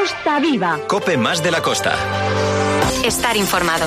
Costa Viva. COPE más de la costa. Estar informado.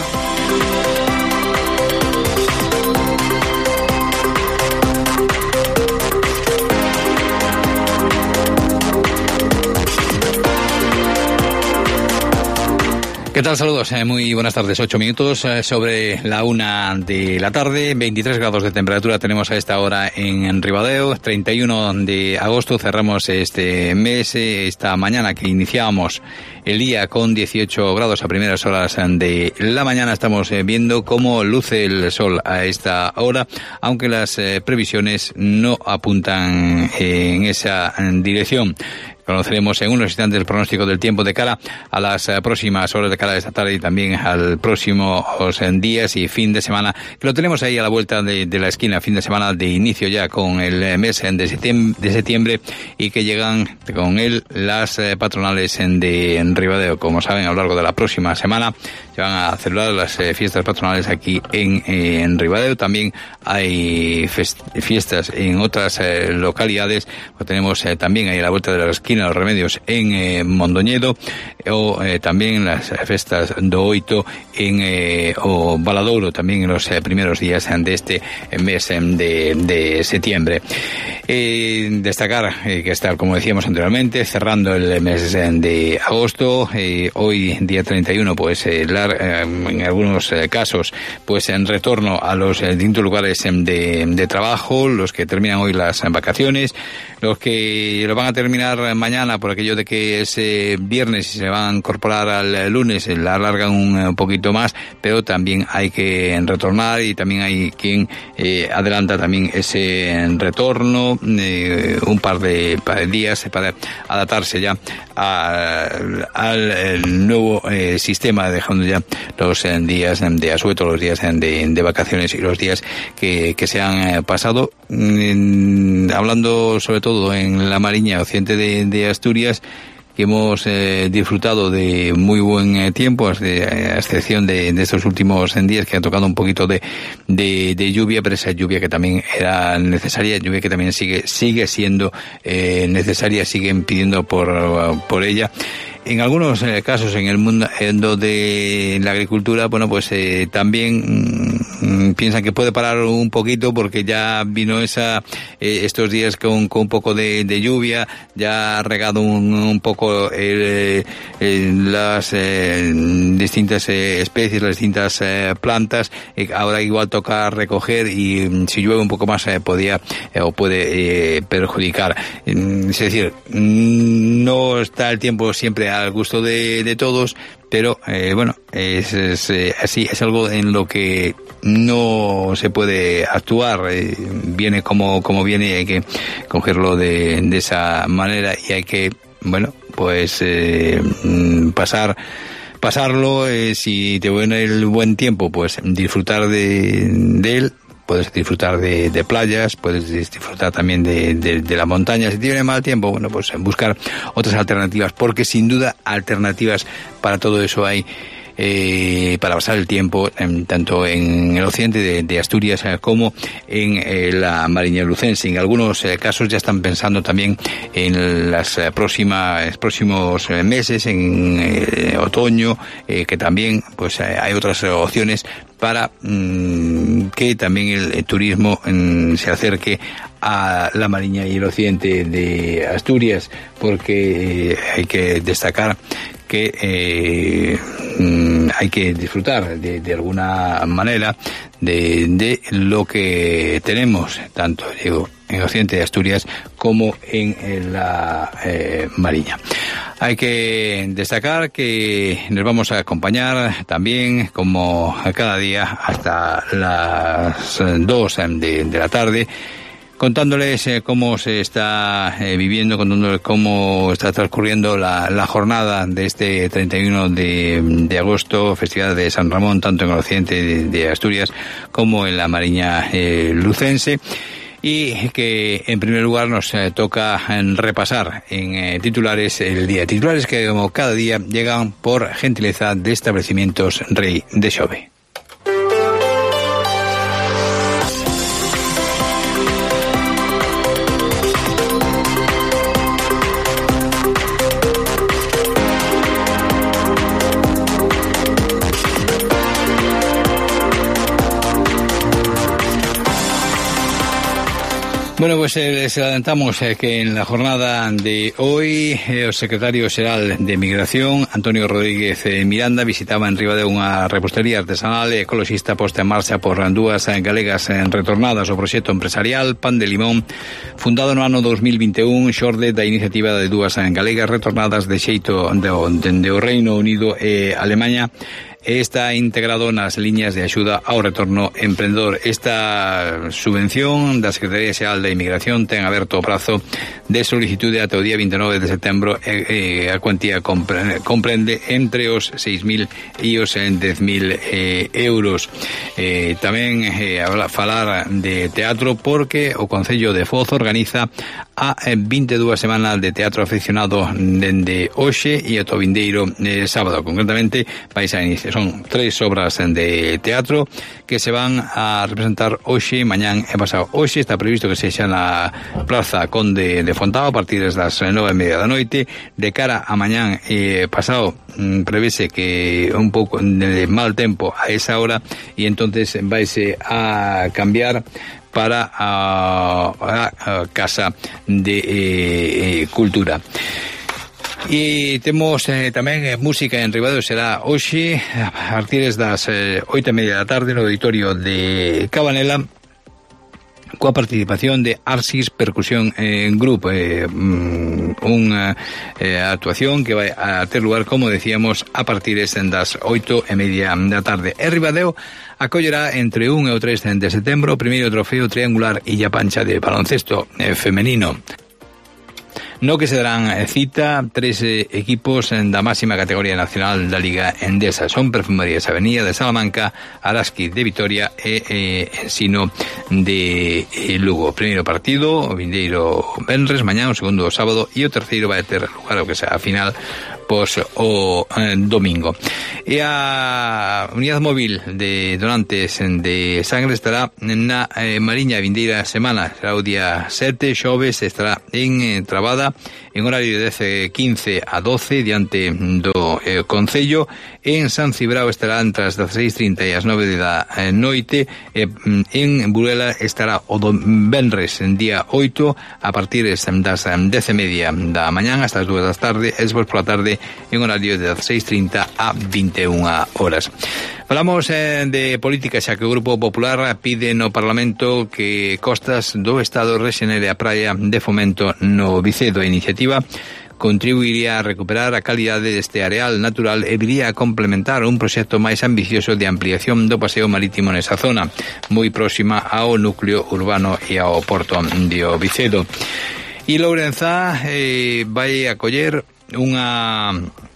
¿Qué tal? Saludos, muy buenas tardes. 8 minutos sobre la 1 de la tarde. 23 grados de temperatura tenemos a esta hora en Ribadeo. 31 de agosto cerramos este mes. Esta mañana que iniciábamos el día con 18 grados a primeras horas de la mañana. Estamos viendo cómo luce el sol a esta hora, aunque las previsiones no apuntan en esa dirección. Conoceremos en unos instantes el pronóstico del tiempo de cara a las próximas horas, de cara a esta tarde y también al próximo días y fin de semana, que lo tenemos ahí a la vuelta de la esquina, fin de semana de inicio ya con el mes de septiembre y que llegan con él las patronales de Ribadeo. Como saben, a lo largo de la próxima semana se van a celebrar las fiestas patronales aquí en Ribadeo. También hay fiestas en otras localidades. Pues tenemos también ahí a la vuelta de la esquina los Remedios en Mondoñedo, o también las fiestas do Oito en o Valadouro, también en los primeros días de este mes de septiembre. Destacar que está, como decíamos anteriormente, cerrando el mes de agosto. Hoy, día 31, pues en algunos casos, pues en retorno a los distintos lugares de trabajo, los que terminan hoy las vacaciones, los que lo van a terminar mañana por aquello de que es viernes y se van a incorporar al lunes, la alargan un poquito más, pero también hay que retornar y también hay quien adelanta también ese retorno un par de días para adaptarse ya al nuevo sistema, dejando ya los días de asueto, los días de vacaciones y los días que se han pasado. Hablando sobre todo en la Mariña Occidente de Asturias, que hemos disfrutado de muy buen tiempo, a excepción de estos últimos días que ha tocado un poquito de lluvia, pero esa lluvia que también era necesaria, lluvia que también sigue siendo necesaria, siguen pidiendo por ella. En algunos casos en el mundo de la agricultura, bueno, pues también piensan que puede parar un poquito porque ya vino estos días con un poco de lluvia, ya ha regado un poco las distintas especies, las distintas plantas. Ahora igual toca recoger y si llueve un poco más puede perjudicar. Es decir, no está el tiempo siempre al gusto de todos, pero bueno, es así, es algo en lo que no se puede actuar, viene como viene y hay que cogerlo de esa manera y hay que, bueno, pues pasarlo, si te viene el buen tiempo, pues disfrutar de él. Puedes disfrutar de playas, puedes disfrutar también de la montaña. Si tiene mal tiempo, bueno, pues buscar otras alternativas, porque sin duda alternativas para todo eso hay, para pasar el tiempo, tanto en el occidente de Asturias como en la Mariña Lucense. En algunos casos ya están pensando también en los próximos meses, en otoño, que también pues hay otras opciones para que también el turismo se acerque a la Mariña y el occidente de Asturias, porque hay que destacar que hay que disfrutar de alguna manera de lo que tenemos, tanto digo en el occidente de Asturias como en la Mariña. Hay que destacar que nos vamos a acompañar también, como cada día, hasta las 2 de la tarde, contándoles cómo se está viviendo, contándoles cómo está transcurriendo la jornada de este 31 de agosto, festividad de San Ramón, tanto en el occidente de Asturias como en la Mariña Lucense. Y que en primer lugar nos toca repasar en titulares el día. Titulares que como cada día llegan por gentileza de Establecimientos Rey de Xove. Bueno, pues les adelantamos que en la jornada de hoy el secretario xeral de Migración, Antonio Rodríguez Miranda, visitaba en Ribadeo unha repostería artesanal e ecoloxista posta en marcha por dúas galegas retornadas ao proxecto empresarial Pan de Limón, fundado no ano 2021, xorde da iniciativa de dúas galegas retornadas de xeito dende o Reino Unido e Alemanha. Está integrado nas liñas de axuda ao retorno emprendedor. Esta subvención da Secretaría Xeral de Inmigración ten aberto o prazo de solicitude ata o día 29 de setembro e a cuantía comprende entre os 6.000 e os 10.000 euros. Tamén falar de teatro porque o Concello de Foz organiza a 22 semanas de teatro aficionado dende hoxe e ata o vindeiro sábado. Concretamente vais a iniciar. Son 3 obras de teatro que se van a representar hoxe, mañán e pasado. Hoxe está previsto que sexa na Plaza Conde de Fontao a partir das 9:30 da noite. De cara a mañán e pasado prevese que un pouco de mal tempo a esa hora e entonces vaise a cambiar para a Casa de Cultura. E temos tamén música en Ribadeo. Será hoxe a partir das 8:30 da tarde no auditorio de Cabanela, coa participación de Arsis Percusión Group, unha actuación que vai a ter lugar, como decíamos, a partir das 8:30 da tarde. E Ribadeo acollerá entre 1 e o 3 de setembro o primeiro trofeo triangular Illa Pancha de baloncesto femenino, no que se darán cita 3 equipos da máxima categoría nacional da Liga Endesa. Son Perfumerías Avenida de Salamanca, Araski de Vitoria e Ensino de Lugo. O primeiro partido o vindeiro venres, mañán, o segundo o sábado e o terceiro vai ter lugar o que sea a final pos o domingo. E a unidade móvil de donantes de sangre estará na Mariña vindeira semana. Será o día 7, xoves, estará en Trabada en horario de 10:15 a 12 diante do Concello. En San Cibrao estará entre as 16:30 e as 9 da noite. En Burela estará o venres día 8 a partir das 10:30 da mañán hasta as 2 da tarde e despois pola tarde en horario de 16:30 a 21 horas. Falamos de política, xa que o Grupo Popular pide no Parlamento que Costas do Estado rexenere a praia de Fomento no Vicedo. A iniciativa contribuiría a recuperar a calidade deste areal natural e viría a complementar un proxecto máis ambicioso de ampliación do paseo marítimo nesa zona, moi próxima ao núcleo urbano e ao porto de Vicedo. E Lourenzá vai acoller unha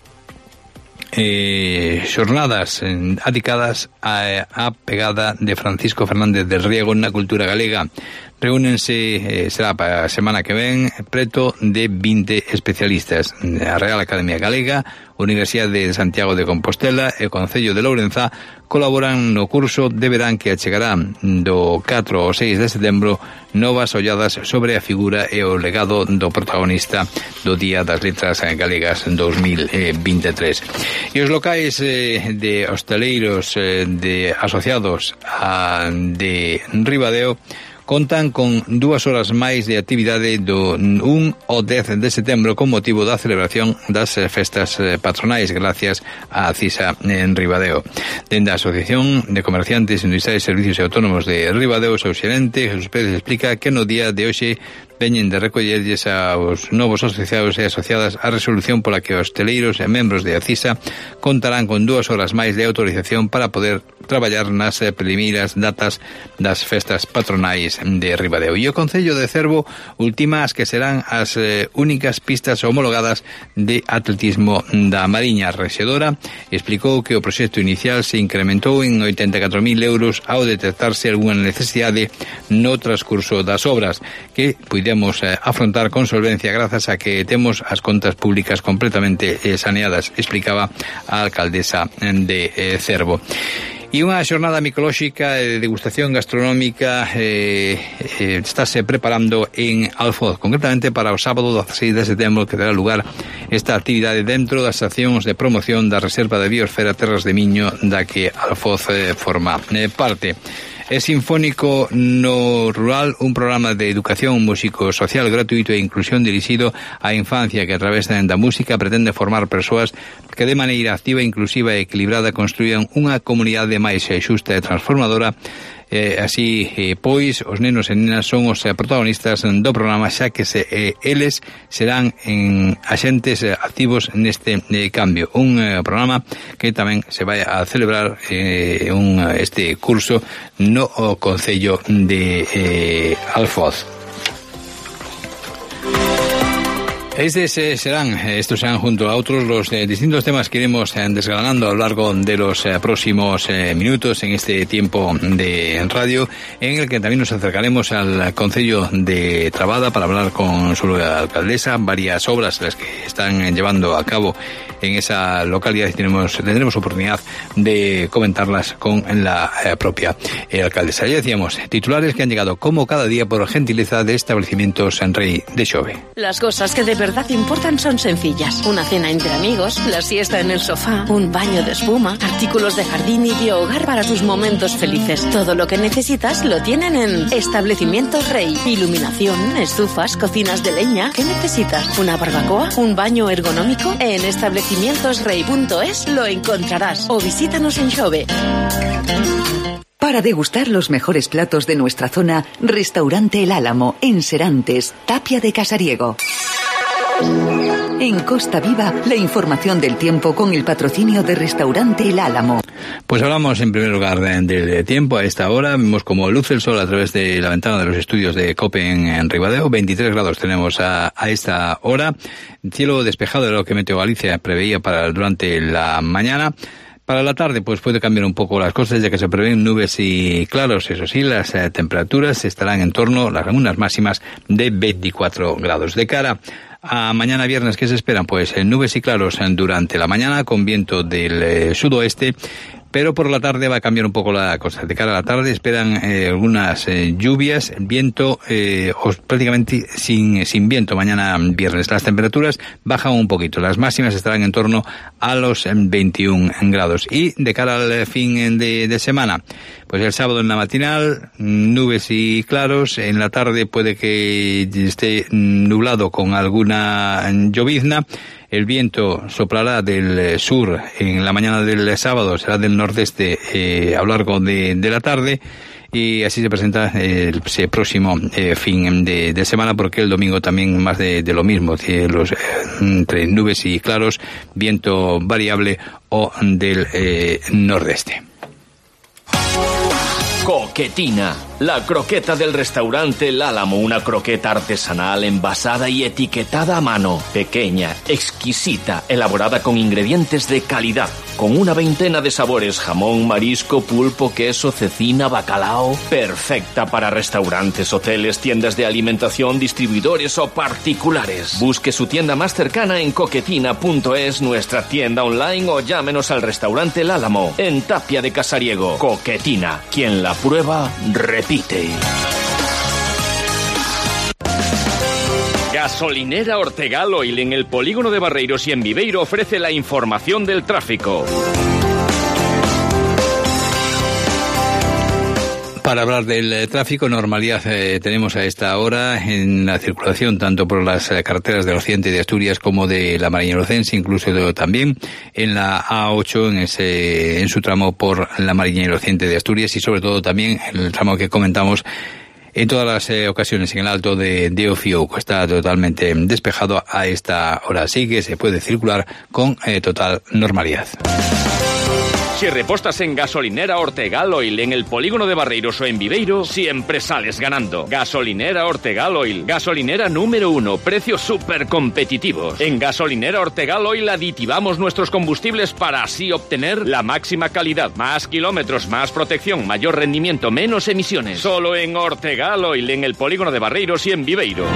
xornadas adicadas á pegada de Francisco Fernández del Riego na cultura galega. Reúnense, será para a semana que ven, preto de 20 especialistas. A Real Academia Galega, Universidade de Santiago de Compostela e o Concello de Lourenzá colaboran no curso de verán que achegarán do 4 ao 6 de setembro novas olladas sobre a figura e o legado do protagonista do Día das Letras Galegas 2023. E os locais de hosteleiros de asociados a de Ribadeo contan con 2 horas máis de actividade do 1 ao 10 de setembro con motivo da celebración das festas patronais gracias á CISA en Ribadeo. Dende a Asociación de Comerciantes Industriais, Servicios e Autónomos de Ribadeo, o seu xerente Jesús Pérez explica que no día de hoxe veñen de recollerlles aos novos asociados e asociadas a resolución pola que os hosteleiros e membros de ACISA contarán con 2 horas máis de autorización para poder traballar nas primeiras datas das festas patronais de Ribadeo. E o Concello de Cervo ultima as que serán as únicas pistas homologadas de atletismo da Mariña. A rexedora explicou que o proxecto inicial se incrementou en 84.000 euros ao detectarse algunha necesidade no transcurso das obras que puidemos afrontar con solvencia grazas a que temos as contas públicas completamente saneadas, explicaba a alcaldesa de Cervo. E unha xornada micolóxica de degustación gastronómica estáse preparando en Alfoz, concretamente para o sábado 16 de setembro, que terá lugar esta actividade dentro das accións de promoción da Reserva de Biosfera Terras de Miño, da que Alfoz forma parte. Es Sinfónico no Rural, un programa de educación músico-social gratuito e inclusión dirigido á infancia que a través da música pretende formar persoas que de maneira activa, inclusiva e equilibrada construían unha comunidade máis xusta e transformadora. Así, pois, os nenos e nenas son os protagonistas do programa, xa que eles serán axentes activos neste cambio. Un programa que tamén se vai a celebrar este curso no Concello de Alfoz. Estos serán junto a otros los distintos temas que iremos desgranando a lo largo de los próximos minutos en este tiempo de radio, en el que también nos acercaremos al Concello de Trabada para hablar con su alcaldesa, varias obras las que están llevando a cabo en esa localidad, y tendremos oportunidad de comentarlas con la propia alcaldesa. Ya decíamos, titulares que han llegado como cada día por gentileza de establecimientos en Rey de Xove. Las cosas que de verdad importan son sencillas. Una cena entre amigos, la siesta en el sofá, un baño de espuma, artículos de jardín y de hogar para tus momentos felices. Todo lo que necesitas lo tienen en Establecimientos Rey. Iluminación, estufas, cocinas de leña. ¿Qué necesitas? ¿Una barbacoa? ¿Un baño ergonómico? En establecimientosrey.es lo encontrarás o visítanos en Xove. Para degustar los mejores platos de nuestra zona, Restaurante El Álamo, en Serantes, Tapia de Casariego. En Costa Viva, la información del tiempo con el patrocinio de Restaurante El Álamo. Pues hablamos en primer lugar del tiempo. A esta hora vemos como luce el sol a través de la ventana de los estudios de COPE en Ribadeo. 23 grados tenemos a esta hora. Cielo despejado de lo que Meteo Galicia preveía durante la mañana. Para la tarde pues puede cambiar un poco las cosas, ya que se prevén nubes y claros. Eso sí, las temperaturas estarán en torno a unas máximas de 24 grados. De cara a mañana viernes, ¿qué se esperan? Pues nubes y claros durante la mañana con viento del sudoeste, pero por la tarde va a cambiar un poco la cosa. De cara a la tarde esperan algunas lluvias, viento, prácticamente sin viento mañana viernes. Las temperaturas bajan un poquito, las máximas estarán en torno a los 21 grados. Y de cara al fin de semana, pues el sábado en la matinal, nubes y claros. En la tarde puede que esté nublado con alguna llovizna. El viento soplará del sur en la mañana del sábado, será del nordeste a lo largo de la tarde, y así se presenta ese próximo fin de semana, porque el domingo también más de lo mismo, cielos entre nubes y claros, viento variable o del nordeste. Coquetina, la croqueta del restaurante El Álamo, una croqueta artesanal envasada y etiquetada a mano, pequeña, exquisita, elaborada con ingredientes de calidad, con una veintena de sabores: jamón, marisco, pulpo, queso, cecina, bacalao. Perfecta para restaurantes, hoteles, tiendas de alimentación, distribuidores o particulares. Busque su tienda más cercana en coquetina.es, nuestra tienda online, o llámenos al restaurante El Álamo en Tapia de Casariego. Coquetina, quien la prueba, repite. Gasolinera Ortegal Oil en el polígono de Barreiros y en Viveiro ofrece la información del tráfico. Para hablar del tráfico, normalidad tenemos a esta hora en la circulación, tanto por las carreteras del occidente de Asturias como de la Mariña Lucense, incluso también en la A8 en su tramo por la Mariña Occidente de Asturias, y sobre todo también en el tramo que comentamos en todas las ocasiones en el Alto de Ofiuco. Está totalmente despejado a esta hora, así que se puede circular con total normalidad. Si repostas en Gasolinera Ortegal Oil en el polígono de Barreiros o en Viveiro, siempre sales ganando. Gasolinera Ortegal Oil, gasolinera número 1, precios súper competitivos. En Gasolinera Ortegal Oil aditivamos nuestros combustibles para así obtener la máxima calidad, más kilómetros, más protección, mayor rendimiento, menos emisiones. Solo en Ortegal Oil en el polígono de Barreiros y en Viveiro.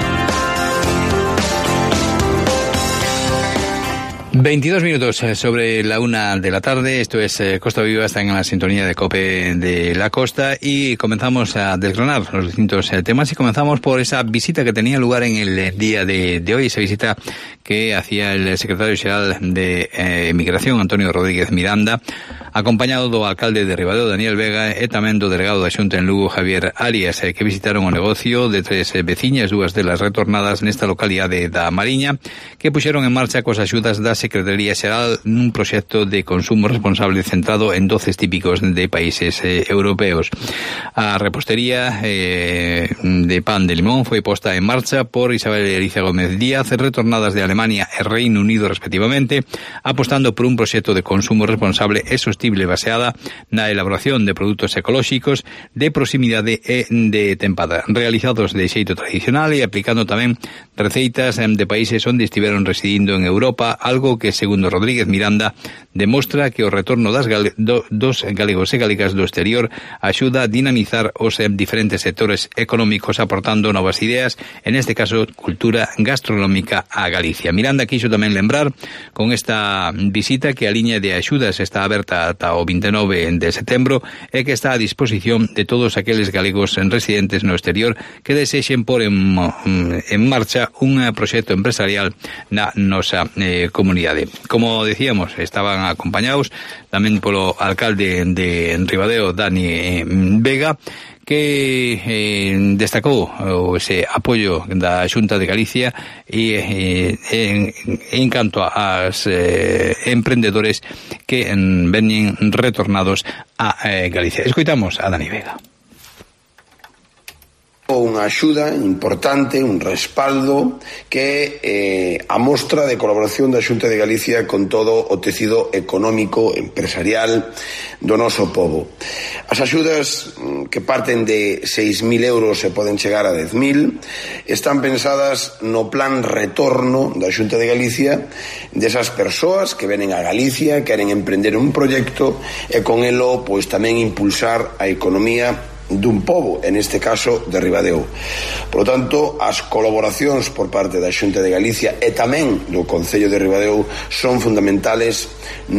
22 minutos sobre la 1 de la tarde. Esto es Costa Viva, está en la sintonía de COPE de la Costa, y comenzamos a desgranar los distintos temas, y comenzamos por esa visita que tenía lugar en el día de hoy, esa visita que hacía el secretario general de Migración, Antonio Rodríguez Miranda, acompañado do alcalde de Ribadeo, Daniel Vega, e tamén do delegado da Xunta en Lugo, Javier Arias, que visitaron o negocio de 3 veciñas, 2 delas retornadas nesta localidade da Mariña, que puxeron en marcha cos axudas da Secretaría Xeral nun proxecto de consumo responsable centrado en doces típicos de países europeos. A repostería de pan de limón foi posta en marcha por Isabel Eliza Gómez Díaz, retornadas de Alemania e Reino Unido respectivamente, apostando por un proxecto de consumo responsable e sostible baseada na elaboración de produtos ecolóxicos de proximidade e de tempada, realizados de xeito tradicional e aplicando tamén receitas de países onde estiveron residindo en Europa, algo que, segundo Rodríguez Miranda, demostra que o retorno dos galegos e galegas do exterior axuda a dinamizar os diferentes sectores económicos, aportando novas ideas, en este caso, cultura gastronómica a Galicia. Miranda quixo tamén lembrar con esta visita que a liña de axudas está aberta ata o 29 de setembro e que está a disposición de todos aqueles galegos residentes no exterior que desexen pôr en marcha un proxecto empresarial na nosa comunidade. Como decíamos, estaban acompañados tamén polo alcalde de Ribadeo, Dani Vega, que destacou ese apoio da Xunta de Galicia e en canto aos emprendedores que veñen retornados a Galicia. Escoitamos a Dani Vega. Unha axuda importante, un respaldo que a mostra de colaboración da Xunta de Galicia con todo o tecido económico, empresarial do noso pobo. As axudas que parten de 6.000 euros e poden chegar a 10.000 están pensadas no plan retorno da Xunta de Galicia desas persoas que venen a Galicia, queren emprender un proxecto e con elo pois tamén impulsar a economía dun pobo, en este caso de Ribadeo. Por lo tanto, as colaboracións por parte da Xunta de Galicia e tamén do Concello de Ribadeo son fundamentales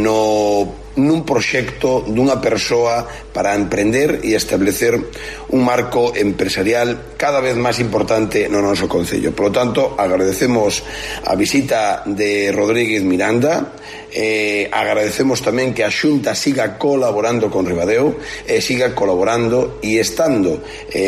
nun proxecto dunha persoa para emprender e establecer un marco empresarial cada vez máis importante no noso Concello. Por lo tanto, agradecemos a visita de Rodríguez Miranda, agradecemos tamén que a Xunta siga colaborando con Ribadeo e siga colaborando e estando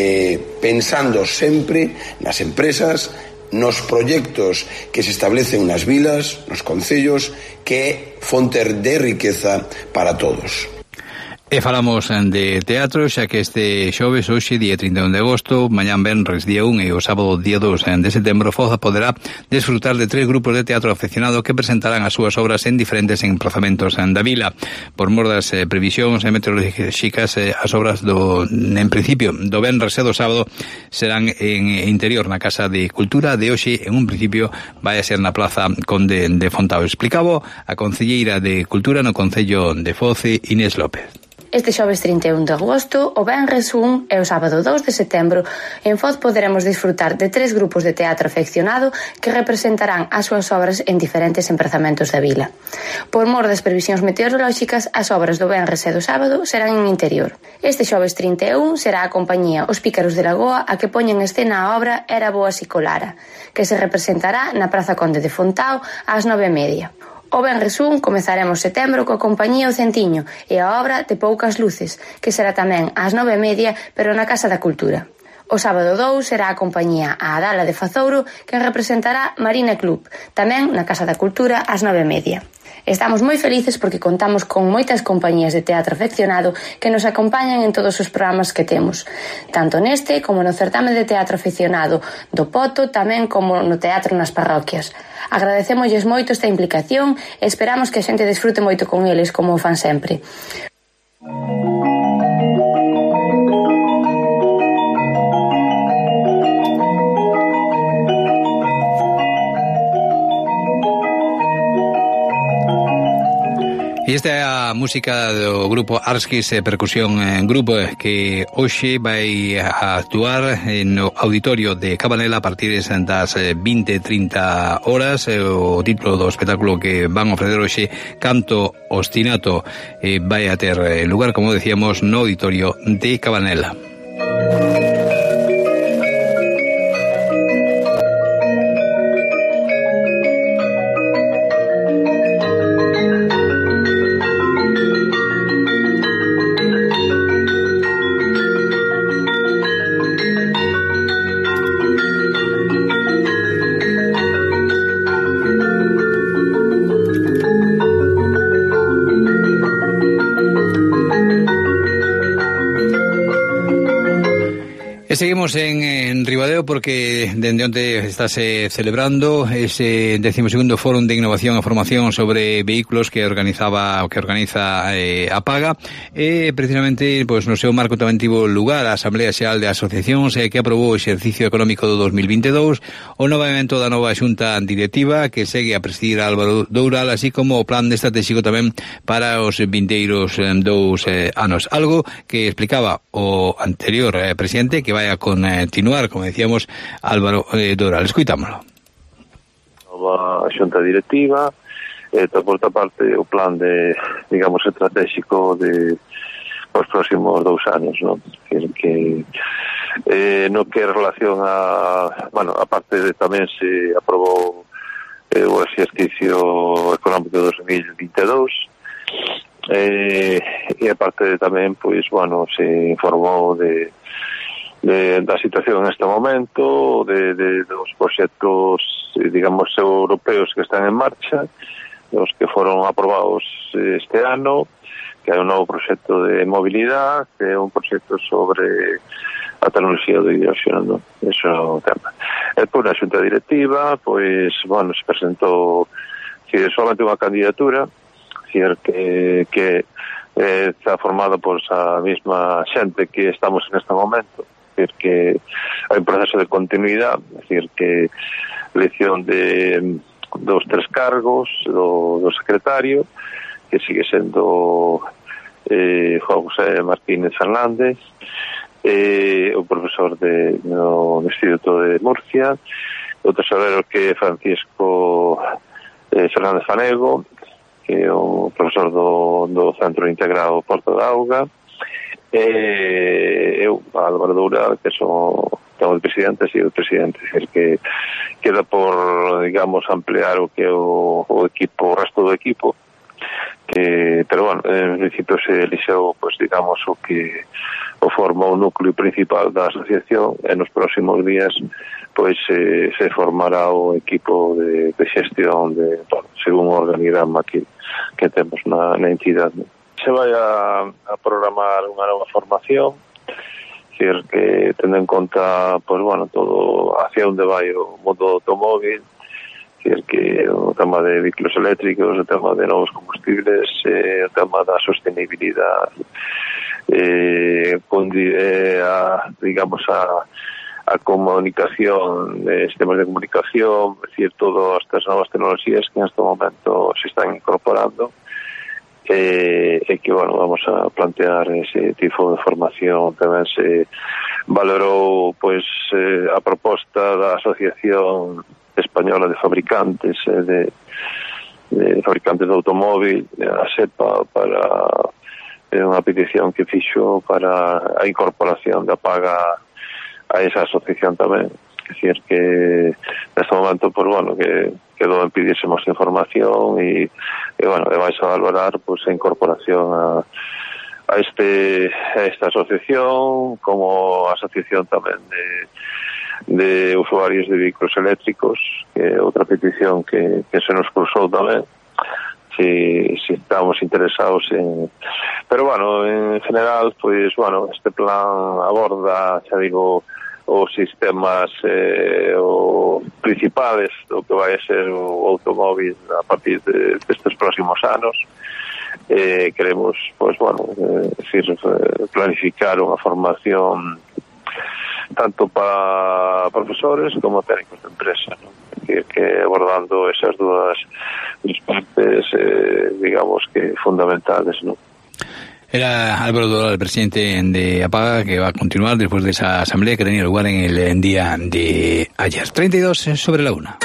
pensando sempre nas empresas, nos proxectos que se establecen nas vilas, nos concellos, que é fonte de riqueza para todos. E falamos de teatro, xa que este xoves, hoxe, día 31 de agosto, mañán venres, día 1 e o sábado, día 2 de setembro, Foza poderá desfrutar de 3 grupos de teatro aficionado que presentarán as súas obras en diferentes emprazamentos da vila. Por mor das previsións meteorolóxicas, as obras en principio, do venres e do sábado serán en interior na Casa de Cultura, de hoxe, en un principio, vai a ser na Plaza Conde de Fontao. Explicaba a concelleira de Cultura no Concello de Foz, Inés López. Este xoves 31 de agosto, o venres 1 e o sábado 2 de setembro, en Foz poderemos disfrutar de 3 grupos de teatro afeccionado que representarán as súas obras en diferentes emprazamentos da vila. Por mor das previsións meteorolóxicas, as obras do venres e do sábado serán en interior. Este xoves 31 será a compañía Os Pícaros de Lagoa a que poñen en escena a obra Era boa si colara, que se representará na Praza Conde de Fontao ás 9:30. O venres 1 comezaremos setembro coa compañía O Centiño e a obra De poucas luces, que será tamén ás 9:30, pero na Casa da Cultura. O sábado 2 será a compañía A Adala de Fazouro, que representará Marina Club, tamén na Casa da Cultura ás 9:30. Estamos moi felices porque contamos con moitas compañías de teatro afeccionado que nos acompañan en todos os programas que temos, tanto neste como no certame de teatro afeccionado do Poto, tamén como no teatro nas parroquias. Agradecémosles moito esta implicación e esperamos que a xente desfrute moito con eles como o fan sempre. E esta é a música do grupo Arskis Percusión Grupo, que hoxe vai a actuar no auditorio de Cabanela a partir das 20:30 horas. O título do espectáculo que van a ofrecer hoxe, Canto Ostinato, vai a ter lugar, como decíamos, no auditorio de Cabanela. E seguimos en Ribadeo porque dende onde está se celebrando ese 12º Fórum de Innovación e Formación sobre Vehículos que organiza APAGA e precisamente pois no seu marco tamén tivo lugar a Asamblea Xeral de Asociacións que aprobou o exercicio económico do 2022, o novamento da nova xunta directiva que segue a presidir Álvaro Doural, así como o plan estratégico tamén para os vindeiros 2 anos, algo que explicaba o anterior presidente que vai a continuar, como decíamos, Álvaro Doural. Escuitámoslo. Nova xunta directiva, por outra parte o plan de, digamos, estratégico de os próximos 2 anos, non? Que no que en relación a, bueno, aparte de tamén se aprobou o exercicio económico 2022 e aparte de tamén, pois, bueno, se informou da situación en este momento, dos proxectos, digamos, europeos que están en marcha, os que foron aprobados este ano, que hai un novo proxecto de mobilidade, que é un proxecto sobre a tecnoloxía do hidróxeno, non? Eso é o tema. E por a xunta directiva, pois, bueno, se presentou solamente unha candidatura, que está formada por a mesma xente que estamos en este momento, que hai un proceso de continuidade, é dicir, que elección de 2-3 cargos do secretario, que sigue sendo Juan José Martínez Fernández, o profesor no Instituto de Murcia, o tesorero que é Francisco Fernández Fanego, que é o profesor do Centro Integrado Porto de Auga, eu, Álvaro Doural, que son o presidente, e o presidente, é dicir, que queda por, digamos, ampliar o que é o equipo, o resto do equipo, pero, bueno, en principio se elixeu, pues, digamos, o que o forma o núcleo principal da asociación, e nos próximos días, pois, se formará o equipo de xestión según o organigrama que temos na entidade. Se vai a programar unha nova formación, decir, que tendo en conta, pues, bueno, todo hacia onde vai o mundo automóvil, decir, que o tema de vehículos eléctricos, o tema de novos combustibles, o tema da sostenibilidade, digamos, a comunicación, sistemas de comunicación, es decir, todas estas novas tecnologías que en este momento se están incorporando, que, bueno, vamos a plantear ese tipo de formación. Tamén se valorou, pois, a proposta da Asociación Española de Fabricantes de fabricantes de automóvil, a SEPA, para unha petición que fixo para a incorporación da paga a esa asociación tamén. É dicir, que neste momento, pues, bueno, que quedou en pedirse máis información e bueno, vais a valorar, pues, a incorporación a esta asociación, como asociación tamén de usuarios de vehículos eléctricos, que é outra petición que se nos cruzou tamén, si estamos interesados en... Pero, bueno, en general, pues, bueno, este plan aborda, xa digo, os sistemas principales do que vai a ser o automóvil a partir destes próximos anos. Queremos, pues, bueno, planificar unha formación tanto para profesores como técnicos de empresa, ¿no? Que abordando esas dúas partes, digamos, que fundamentales, ¿no? Era Álvaro Doural, el presidente de APAGA, que va a continuar después de esa asamblea que tenía lugar en el día de ayer. 32 sobre la 1.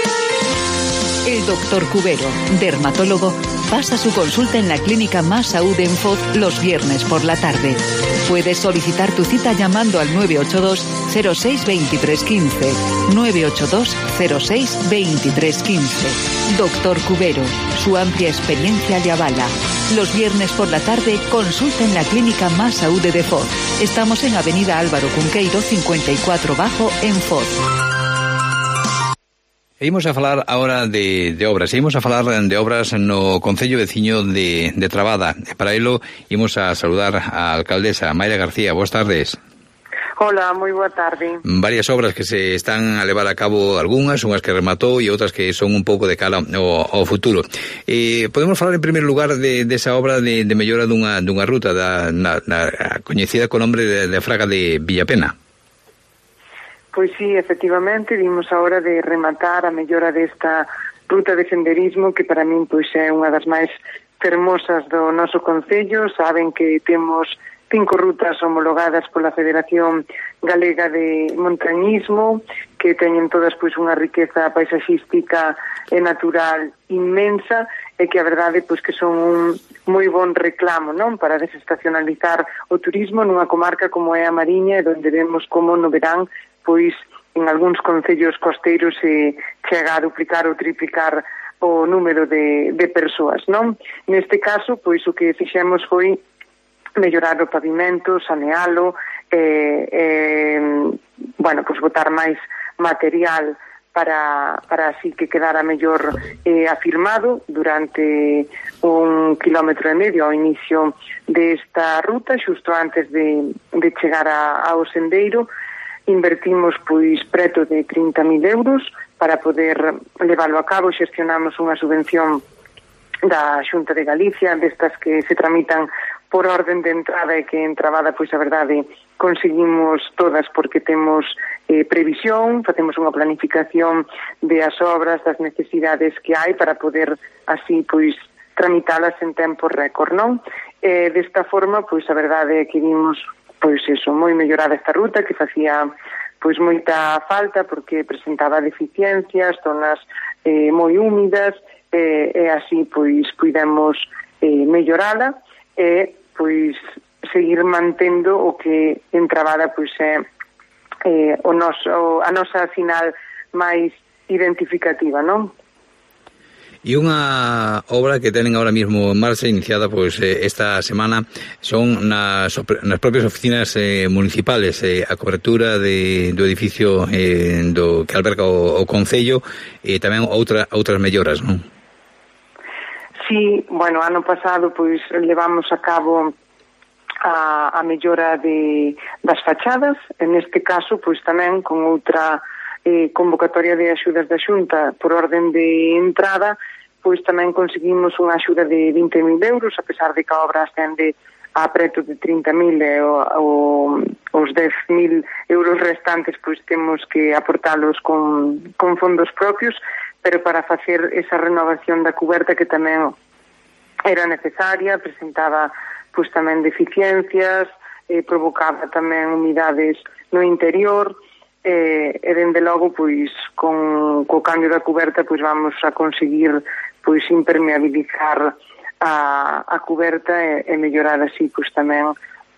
El doctor Cubero, dermatólogo, pasa su consulta en la clínica Más Saúde en Foz los viernes por la tarde. Puedes solicitar tu cita llamando al 982 06 23 15. 982 06 23 15. Doctor Cubero, su amplia experiencia le avala. Los viernes por la tarde, consulta en la clínica Más Saúde de Foz. Estamos en Avenida Álvaro Cunqueiro, 54 Bajo, en Foz. Seguimos a falar ahora de obras. Seguimos a falar de obras no Concello veciño de Trabada. Para ello, imos a saludar a alcaldesa Mayra García. Boas tardes. Hola, moi boa tarde. Varias obras que se están a levar a cabo, algunhas, unhas que rematou e outras que son un pouco de cara ao futuro. Podemos falar en primeiro lugar desa obra de mellora dunha ruta coñecida co nombre de Fraga de Villapena. Pois sí, efectivamente, vimos a hora de rematar a mellora desta ruta de senderismo que para min pois é unha das máis fermosas do noso concello. Saben que temos 5 rutas homologadas pola Federación Galega de Montañismo, que teñen todas pois unha riqueza paisaxística e natural inmensa, e que a verdade pois que son un moi bon reclamo, non, para desestacionalizar o turismo nunha comarca como é a Mariña, e onde vemos como no verán pois en algúns concellos costeiros se chega a duplicar ou triplicar o número de persoas, non? Neste caso, pois o que fixemos foi mellorar o pavimento, sanealo, pois botar máis material para así que quedara mellor afirmado durante 1,5 km ao inicio desta ruta, xusto antes de chegar ao sendeiro. Invertimos pois preto de 30.000 euros para poder leválo a cabo. Xestionamos unha subvención da Xunta de Galicia, destas que se tramitan por orden de entrada, e que entrabada, pois a verdade, conseguimos todas porque temos previsión, facemos unha planificación das obras, das necesidades que hai para poder así, pois, tramitalas en tempo récord, non? Desta forma, pois a verdade é que vimos, pois eso, moi mellorada esta ruta, que facía pois moita falta porque presentaba deficiencias, zonas moi húmidas, e así pois pudemos mellorala e pois seguir mantendo o que entrabada pois é a nosa sinal máis identificativa, non? E unha obra que tenen ahora mismo en marcha, iniciada pois esta semana, son nas propias oficinas municipales, a cobertura do edificio do que alberga o Concello, e tamén outras melloras, non? Sí, bueno, ano pasado pois levamos a cabo a mellora das fachadas, en este caso pois tamén con outra convocatoria de axudas da Xunta por orden de entrada, pois tamén conseguimos unha axuda de 20.000 euros, a pesar de que a obra ascende a preto de 30.000 e os 10.000 euros restantes pois temos que aportalos con fondos propios, pero para facer esa renovación da cuberta que tamén era necesaria, presentaba pois tamén deficiencias, provocaba tamén humidades no interior, e dende logo pois co cambio da cuberta pois vamos a conseguir pois impermeabilizar a cuberta e mellorar así pois tamén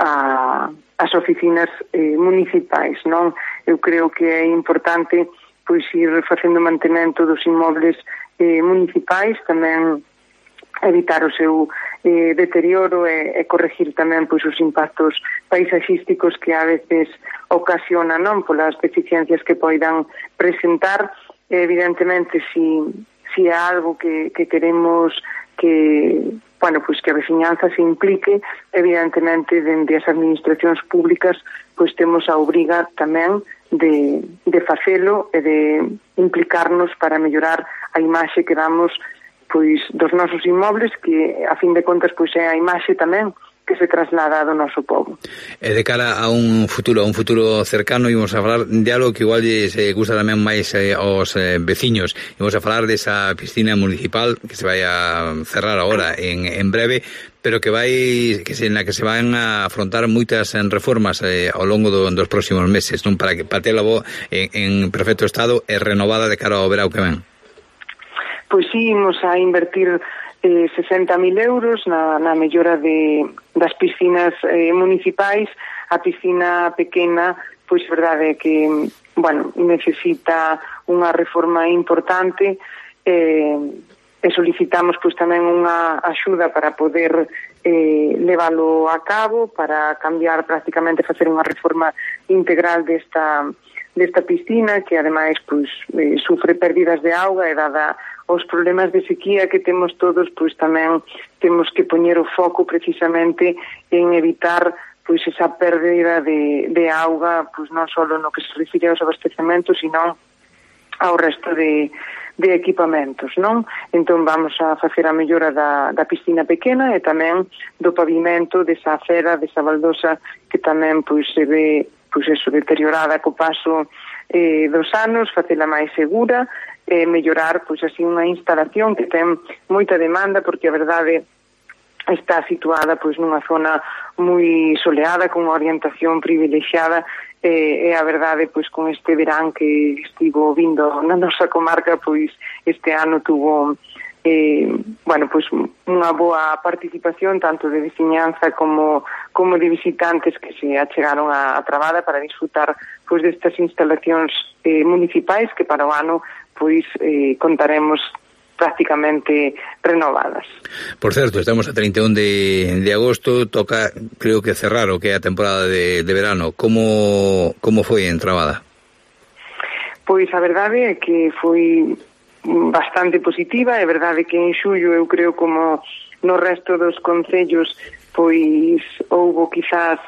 as oficinas municipais, non? Eu creo que é importante pois ir facendo mantemento dos inmobles municipais, tamén evitar o seu deterioro e corregir tamén pois os impactos paisaxísticos que a veces ocasiona, non, polas deficiencias que poidan presentar. Evidentemente, si é algo que queremos que, bueno, pois que a veciñanza se implique, evidentemente, dende as administracións públicas, pois temos a obriga tamén de facelo e de implicarnos para mellorar a imaxe que damos pois dos nosos inmobles, que a fin de contas pois é a imaxe tamén que se traslada do noso povo. E de cara a un futuro cercano, íbamos a falar de algo que igual se gusta tamén máis aos veciños. Íbamos a falar desa piscina municipal que se vai a cerrar agora en breve, pero na que se van a afrontar moitas reformas ao longo dos próximos meses, non, para tela en perfecto estado e renovada de cara ao verao que ven. Pois sí, imos a invertir 60.000 euros na mellora das piscinas municipais. A piscina pequena, pois verdade é que, bueno, necesita unha reforma importante, e solicitamos pois tamén unha axuda para poder leválo a cabo, para cambiar prácticamente, facer unha reforma integral desta piscina, que ademais pois sufre pérdidas de auga, e dada os problemas de sequía que temos todos, pois tamén temos que poñer o foco precisamente en evitar pois esa pérdida de auga, pois non só no que se refire aos abastecementos, sino ao resto de equipamentos, non? Entón vamos a facer a mellora da piscina pequena e tamén do pavimento desa acera, desa baldosa que tamén pois se ve pois eso deteriorada co paso dos anos, facela máis segura e mellorar pois así unha instalación que ten moita demanda, porque a verdade está situada pois nunha zona moi soleada, con unha orientación privilexiada, e a verdade pois con este verán que estivo vindo na nosa comarca, pois este ano tuvo pois unha boa participación tanto de veciñanza como de visitantes que se achegaron a Trabada para disfrutar pois destas instalacións municipais que para o ano pois contaremos prácticamente renovadas. Por certo, estamos a 31 de agosto, toca, creo que cerrar o que é a temporada de verano. Como foi en Trabada? Pois a verdade é que foi bastante positiva, é verdade que en xullo eu creo como no resto dos concellos pois houbo quizás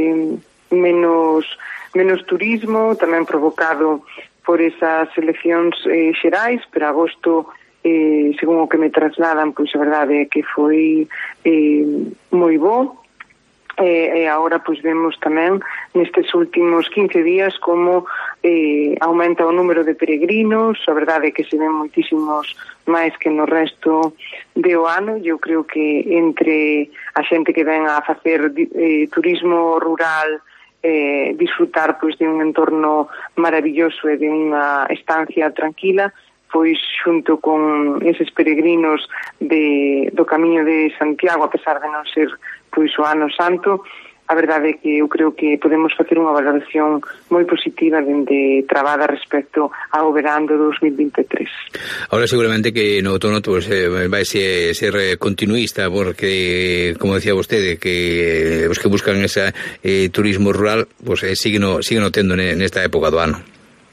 menos turismo, tamén provocado por esas eleccións xerais, pero agosto según o que me trasladan, pois a verdade é que foi moi bo, e agora pois vemos tamén nestes últimos 15 días como aumenta o número de peregrinos, a verdade é que se ven moitísimos máis que no resto do ano, e eu creo que entre a xente que ven a facer turismo rural, disfrutar pois de un entorno maravilloso e de unha estancia tranquila, pois xunto con eses peregrinos do Camiño de Santiago, a pesar de non ser pois o ano santo, a verdade é que eu creo que podemos facer unha valoración moi positiva dende Trabada respecto ao verán do 2023. Ahora seguramente que no outono pues, vai ser continuista, porque, como decía vostede, que os que buscan ese turismo rural pues, siguen tendo nesta época do ano.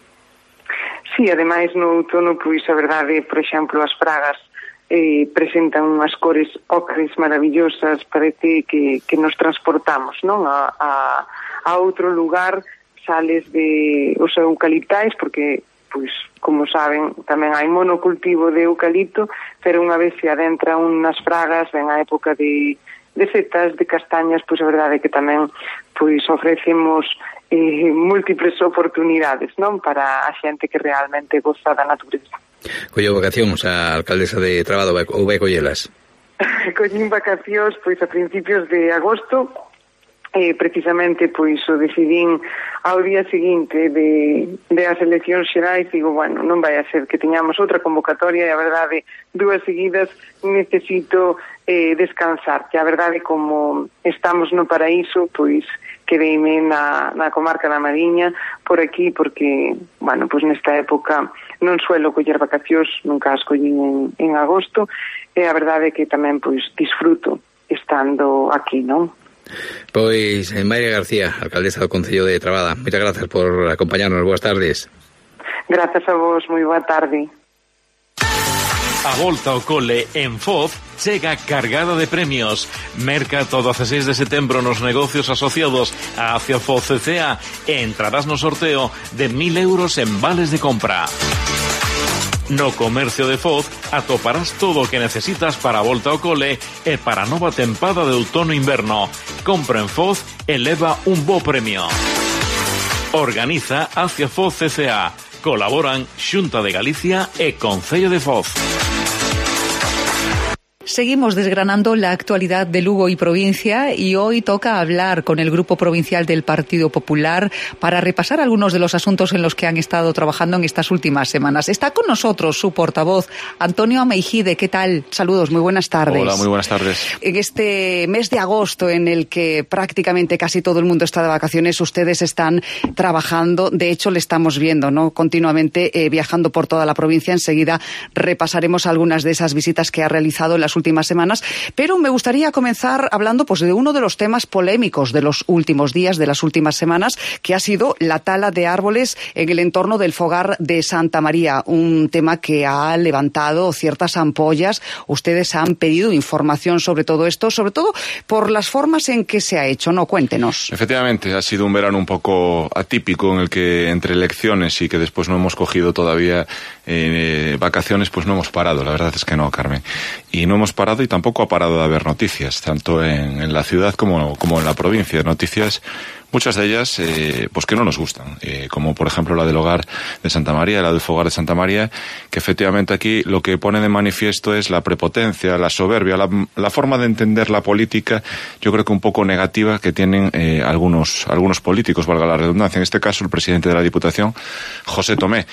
Sí, ademais no outono, pois a verdade, por exemplo, as fragas presentan unhas cores ocres maravillosas, parece que nos transportamos, non? A outro lugar, sales de os eucaliptais, porque, pois, como saben, tamén hai monocultivo de eucalipto, pero unha vez se adentra unhas fragas, ven a época de setas, de castañas, pois a verdade é que tamén pois ofrecemos múltiples oportunidades, non, para a xente que realmente goza da natureza. Colleu vacacións a alcaldesa de Trabada ou vai collelas? Collín vacacións pois a principios de agosto, precisamente pois o decidín ao día seguinte de as eleccións xerais. Digo, bueno, non vai a ser que teñamos outra convocatoria, e a verdade, 2 seguidas necesito descansar, que a verdade, como estamos no paraíso, pois quedeime na comarca da Mariña por aquí, porque, bueno, pois nesta época non suelo coller vacacións, nunca as collín en agosto, e a verdade é que tamén pois disfruto estando aquí, non? Pois, Mayra García, alcaldesa do Concello de Trabada, moitas grazas por acompañarnos, boas tardes. Grazas a vos, moi boa tarde. A volta ao cole en Foz chega cargada de premios. Merca todo a 16 de setembro nos negocios asociados a Acia Foz CCA e entrarás no sorteo de 1.000 euros en vales de compra. No comercio de Foz atoparás todo o que necesitas para a volta ao cole e para a nova tempada de outono-inverno. Compra en Foz e leva un bo premio. Organiza Acia Foz CCA. Colaboran Xunta de Galicia e Concello de Foz. Seguimos desgranando la actualidad de Lugo y provincia, y hoy toca hablar con el Grupo Provincial del Partido Popular para repasar algunos de los asuntos en los que han estado trabajando en estas últimas semanas. Está con nosotros su portavoz, Antonio Ameijide. ¿Qué tal? Saludos, muy buenas tardes. Hola, muy buenas tardes. En este mes de agosto, en el que prácticamente casi todo el mundo está de vacaciones, ustedes están trabajando. De hecho, le estamos viendo, ¿no?, continuamente viajando por toda la provincia. Enseguida repasaremos algunas de esas visitas que ha realizado en las las últimas semanas, pero me gustaría comenzar hablando pues de uno de los temas polémicos de los últimos días, de las últimas semanas, que ha sido la tala de árboles en el entorno del Fogar de Santa María, un tema que ha levantado ciertas ampollas. Ustedes han pedido información sobre todo esto, sobre todo por las formas en que se ha hecho, ¿no? Cuéntenos. Efectivamente, ha sido un verano un poco atípico en el que entre elecciones y que después no hemos cogido todavía vacaciones, pues no hemos parado. La verdad es que no, Carmen. Y no hemos parado y tampoco ha parado de haber noticias, tanto en la ciudad como en la provincia. Noticias, muchas de ellas, pues que no nos gustan, como por ejemplo la del Hogar de Santa María, la del Fogar de Santa María, que efectivamente aquí lo que pone de manifiesto es la prepotencia, la soberbia, la forma de entender la política, yo creo que un poco negativa que tienen algunos políticos, valga la redundancia, en este caso el presidente de la Diputación, José Tomé.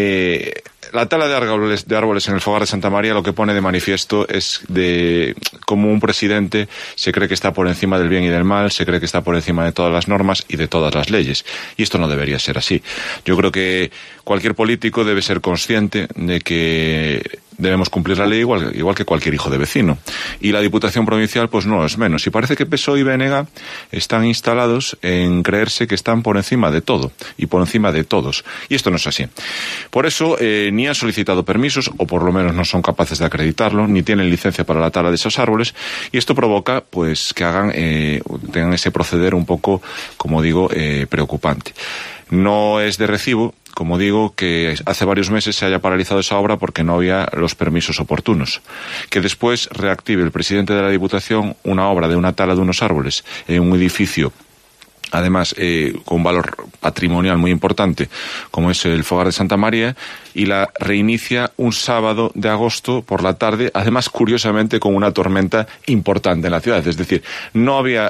La tala de árboles en el Fogar de Santa María lo que pone de manifiesto es de cómo un presidente se cree que está por encima del bien y del mal, se cree que está por encima de todas las normas y de todas las leyes. Y esto no debería ser así. Yo creo que cualquier político debe ser consciente de que debemos cumplir la ley igual que cualquier hijo de vecino. Y la Diputación Provincial pues no es menos. Y parece que PSOE y BNG están instalados en creerse que están por encima de todo y por encima de todos. Y esto no es así. Por eso ni han solicitado permisos, o por lo menos no son capaces de acreditarlo, ni tienen licencia para la tala de esos árboles, y esto provoca pues que tengan ese proceder un poco, como digo, preocupante. No es de recibo, como digo, que hace varios meses se haya paralizado esa obra porque no había los permisos oportunos. Que después reactive el presidente de la Diputación una obra de una tala de unos árboles en un edificio, además con un valor patrimonial muy importante, como es el Fogar de Santa María, y la reinicia un sábado de agosto por la tarde, además curiosamente con una tormenta importante en la ciudad. Es decir, no había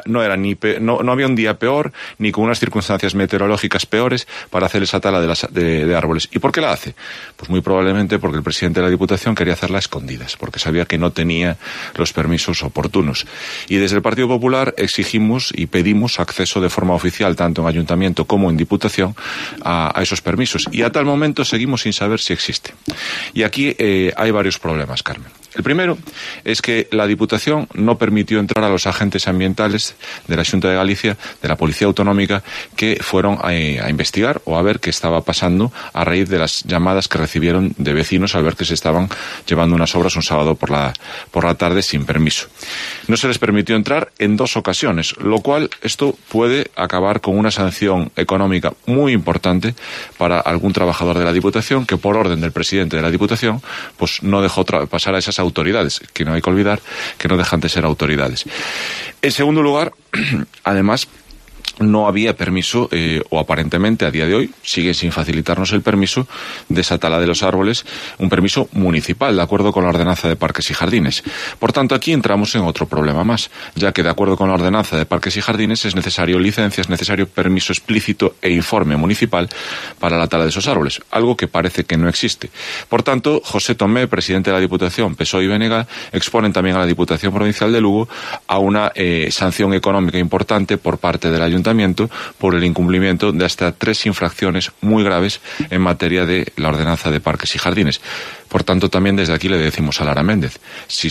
un día peor ni con unas circunstancias meteorológicas peores para hacer esa tala de árboles. ¿Y por qué la hace? Pues muy probablemente porque el presidente de la Diputación quería hacerla a escondidas, porque sabía que no tenía los permisos oportunos. Y desde el Partido Popular exigimos y pedimos acceso de forma oficial, tanto en Ayuntamiento como en Diputación, a esos permisos. Y a tal momento seguimos sin saber si existe. Y aquí hay varios problemas, Carmen. El primero es que la Diputación no permitió entrar a los agentes ambientales de la Xunta de Galicia, de la Policía Autonómica, que fueron a investigar o a ver qué estaba pasando a raíz de las llamadas que recibieron de vecinos al ver que se estaban llevando unas obras un sábado por la tarde sin permiso. No se les permitió entrar en 2 ocasiones, lo cual esto puede acabar con una sanción económica muy importante para algún trabajador de la Diputación que por orden del presidente de la Diputación pues no dejó pasar a esas autoridades, que no hay que olvidar que no dejan de ser autoridades. En segundo lugar, además, no había permiso, o aparentemente a día de hoy sigue sin facilitarnos el permiso de esa tala de los árboles, un permiso municipal, de acuerdo con la ordenanza de parques y jardines. Por tanto, aquí entramos en otro problema más, ya que de acuerdo con la ordenanza de parques y jardines es necesario licencia, es necesario permiso explícito e informe municipal para la tala de esos árboles, algo que parece que no existe. Por tanto, José Tomé, presidente de la Diputación, PSOE y BNG, exponen también a la Diputación Provincial de Lugo a una sanción económica importante por parte del Ayuntamiento por el incumplimiento de hasta 3 infracciones muy graves en materia de la ordenanza de parques y jardines. Por tanto, también desde aquí le decimos a Lara Méndez, si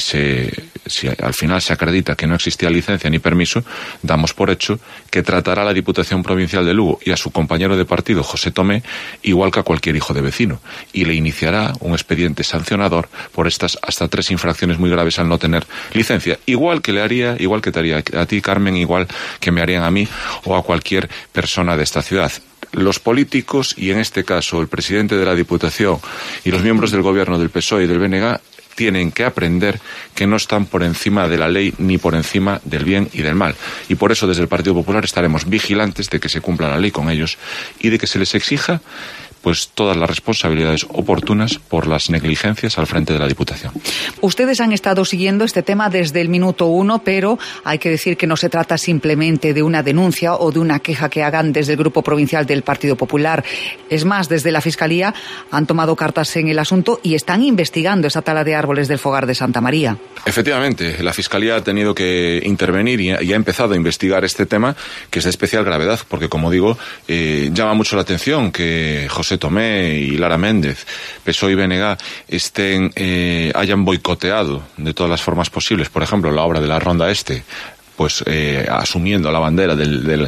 al final se acredita que no existía licencia ni permiso, damos por hecho que tratará a la Diputación Provincial de Lugo y a su compañero de partido, José Tomé, igual que a cualquier hijo de vecino, y le iniciará un expediente sancionador por estas hasta 3 infracciones muy graves al no tener licencia. Igual que te haría a ti, Carmen, igual que me harían a mí o a cualquier persona de esta ciudad. Los políticos, y en este caso el presidente de la Diputación y los miembros del gobierno del PSOE y del BNG, tienen que aprender que no están por encima de la ley ni por encima del bien y del mal. Y por eso desde el Partido Popular estaremos vigilantes de que se cumpla la ley con ellos y de que se les exija pues todas las responsabilidades oportunas por las negligencias al frente de la Diputación. Ustedes han estado siguiendo este tema desde el minuto 1, pero hay que decir que no se trata simplemente de una denuncia o de una queja que hagan desde el Grupo Provincial del Partido Popular. Es más, desde la Fiscalía han tomado cartas en el asunto y están investigando esa tala de árboles del Fogar de Santa María. Efectivamente, la Fiscalía ha tenido que intervenir y ha empezado a investigar este tema, que es de especial gravedad, porque, como digo, llama mucho la atención que José José Tomé y Lara Méndez, PSOE y BNG, hayan boicoteado de todas las formas posibles, por ejemplo, la obra de la Ronda Este, pues asumiendo la bandera del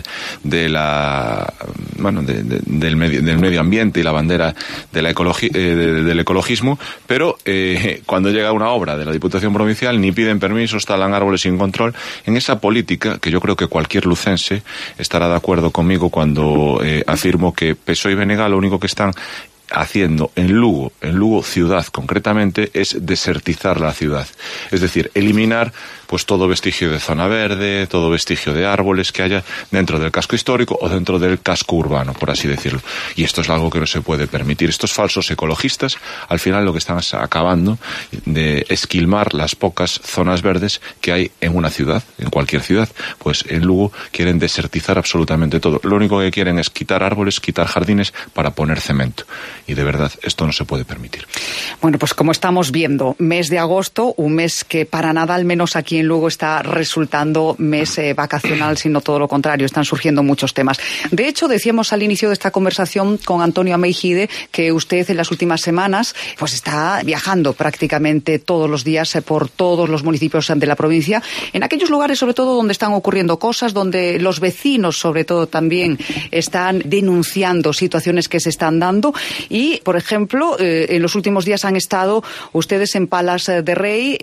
medio ambiente y la bandera de la del ecologismo, pero cuando llega una obra de la Diputación Provincial ni piden permisos, talan árboles sin control. En esa política, que yo creo que cualquier lucense estará de acuerdo conmigo cuando afirmo que PSOE y BNG lo único que están haciendo en Lugo ciudad concretamente, es desertizar la ciudad. Es decir, eliminar pues todo vestigio de zona verde, todo vestigio de árboles que haya dentro del casco histórico o dentro del casco urbano, por así decirlo. Y esto es algo que no se puede permitir. Estos falsos ecologistas, al final lo que están acabando de esquilmar las pocas zonas verdes que hay en una ciudad, en cualquier ciudad. Pues en Lugo quieren desertizar absolutamente todo. Lo único que quieren es quitar árboles, quitar jardines para poner cemento. Y de verdad, esto no se puede permitir. Bueno, pues como estamos viendo, mes de agosto, un mes que para nada, al menos aquí en Lugo, está resultando mes vacacional, sino todo lo contrario, están surgiendo muchos temas. De hecho, decíamos al inicio de esta conversación con Antonio Ameijide que usted en las últimas semanas pues está viajando prácticamente todos los días por todos los municipios de la provincia, en aquellos lugares sobre todo donde están ocurriendo cosas, donde los vecinos sobre todo también están denunciando situaciones que se están dando. Y, por ejemplo, en los últimos días han estado ustedes en Palas de Rei,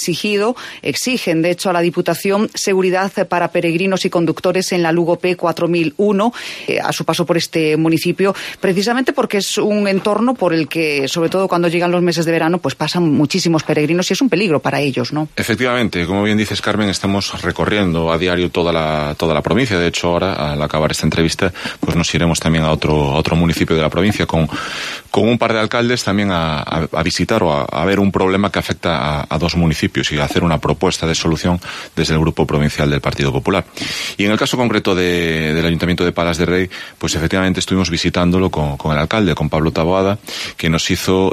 exigen de hecho a la Diputación seguridad para peregrinos y conductores en la Lugo P4001 a su paso por este municipio, precisamente porque es un entorno por el que, sobre todo cuando llegan los meses de verano, pues pasan muchísimos peregrinos y es un peligro para ellos, ¿no? Efectivamente, como bien dices, Carmen, estamos recorriendo a diario toda la provincia. De hecho, ahora, al acabar esta entrevista, pues nos iremos también a otro municipio de la provincia con un par de alcaldes también a visitar o a ver un problema que afecta a dos municipios y a hacer una propuesta de solución desde el Grupo Provincial del Partido Popular. Y en el caso concreto del Ayuntamiento de Palas de Rei, pues efectivamente estuvimos visitándolo con el alcalde, con Pablo Taboada, que nos hizo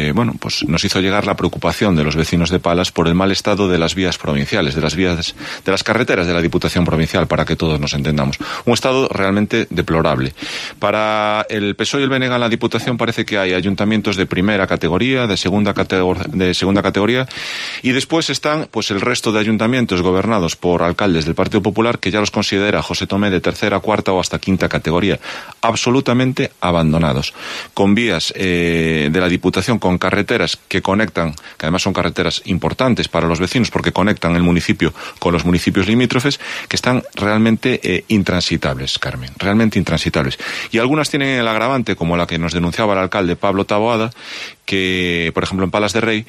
llegar la preocupación de los vecinos de Palas por el mal estado de las vías provinciales, de las carreteras de la Diputación Provincial, para que todos nos entendamos. Un estado realmente deplorable. Para el PSOE y el BNG en la Diputación parece que hay ayuntamientos de primera categoría, de segunda categoría, y después están pues el resto de ayuntamientos gobernados por alcaldes del Partido Popular, que ya los considera José Tomé de tercera, cuarta o hasta quinta categoría, absolutamente abandonados, con vías de la Diputación, con carreteras que conectan, que además son carreteras importantes para los vecinos porque conectan el municipio con los municipios limítrofes, que están realmente intransitables, Carmen, realmente intransitables. Y algunas tienen el agravante, como la que nos denunciaba el alcalde Pablo Taboada, que, por ejemplo, en Palas de Rei,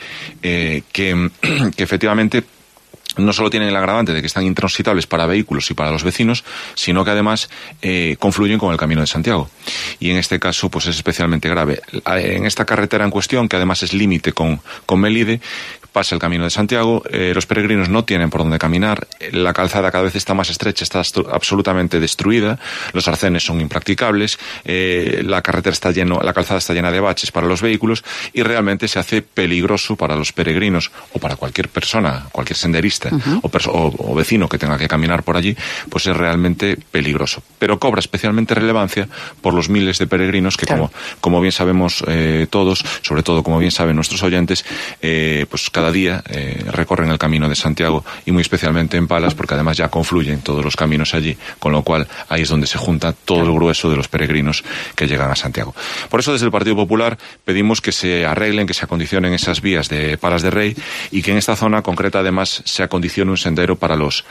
que efectivamente no solo tienen el agravante de que están intransitables para vehículos y para los vecinos, sino que además confluyen con el Camino de Santiago. Y en este caso pues es especialmente grave. En esta carretera en cuestión, que además es límite con Melide, pasa el Camino de Santiago, los peregrinos no tienen por dónde caminar, la calzada cada vez está más estrecha, está absolutamente destruida, los arcenes son impracticables, la calzada está llena de baches para los vehículos y realmente se hace peligroso para los peregrinos o para cualquier persona, cualquier senderista o vecino que tenga que caminar por allí, pues es realmente peligroso. Pero cobra especialmente relevancia por los miles de peregrinos que, claro, como bien sabemos todos, sobre todo como bien saben nuestros oyentes, pues cada día recorren el Camino de Santiago, y muy especialmente en Palas, porque además ya confluyen todos los caminos allí, con lo cual ahí es donde se junta todo el grueso de los peregrinos que llegan a Santiago. Por eso desde el Partido Popular pedimos que se arreglen, que se acondicionen esas vías de Palas de Rei, y que en esta zona concreta además se acondicione un sendero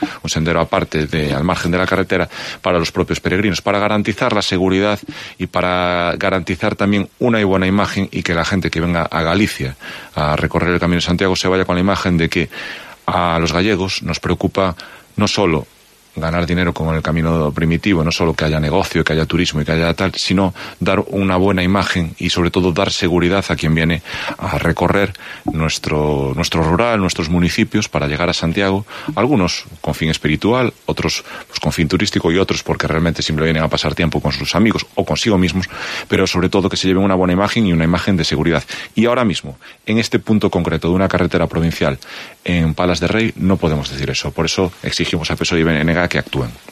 aparte al margen de la carretera para los propios peregrinos, para garantizar la seguridad y para garantizar también una buena imagen, y que la gente que venga a Galicia a recorrer el Camino de Santiago se vaya con la imagen de que a los gallegos nos preocupa no solo ganar dinero con el camino primitivo, no solo que haya negocio, que haya turismo y que haya tal, sino dar una buena imagen y sobre todo dar seguridad a quien viene a recorrer nuestro rural, nuestros municipios, para llegar a Santiago, algunos con fin espiritual, otros pues con fin turístico, y otros porque realmente siempre vienen a pasar tiempo con sus amigos o consigo mismos, pero sobre todo que se lleven una buena imagen y una imagen de seguridad. Y ahora mismo, en este punto concreto de una carretera provincial en Palas de Rei, no podemos decir eso. Por eso exigimos a PSOE y BNG que actúen.